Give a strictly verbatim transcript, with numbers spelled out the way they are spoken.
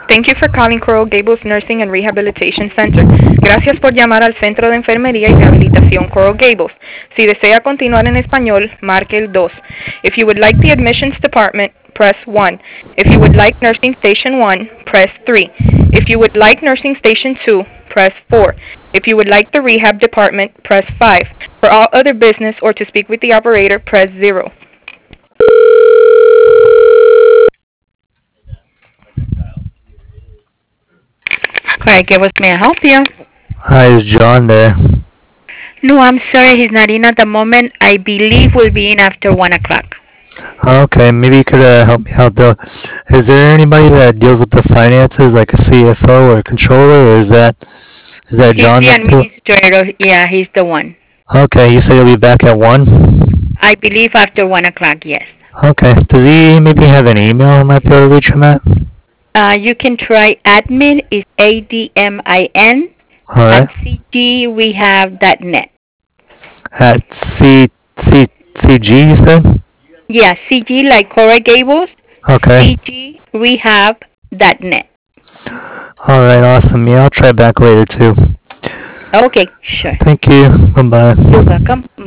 Thank you for calling Coral Gables Nursing and Rehabilitation Center. Gracias por llamar al Centro de Enfermería y Rehabilitación Coral Gables. Si desea continuar en español, marque el dos. If you would like the admissions department, press one. If you would like nursing station one, press three. If you would like nursing station two, press four. If you would like the rehab department, press five. For all other business or to speak with the operator, press zero. Coral Gables, may I help you? Hi, is John there? No, I'm sorry, he's not in at the moment. I believe we'll be in after one o'clock. Okay, maybe you could uh, help me out though. Is there anybody that deals with the finances, like a C F O or a controller, or is that is that He's John? the That too? administrator. Yeah, he's the one. Okay, you said he'll be back at one. I believe after one o'clock, yes. Okay, does he maybe have an email I might be able to reach him at? Uh, you can try admin, is A D M I N, All right, at c g rehab dot net. at C C C G you said? Yeah, C G like Coral Gables, Okay. c g rehab dot net. All right, awesome. Yeah, I'll try back later too. Okay, sure. Thank you. Bye bye. You're welcome.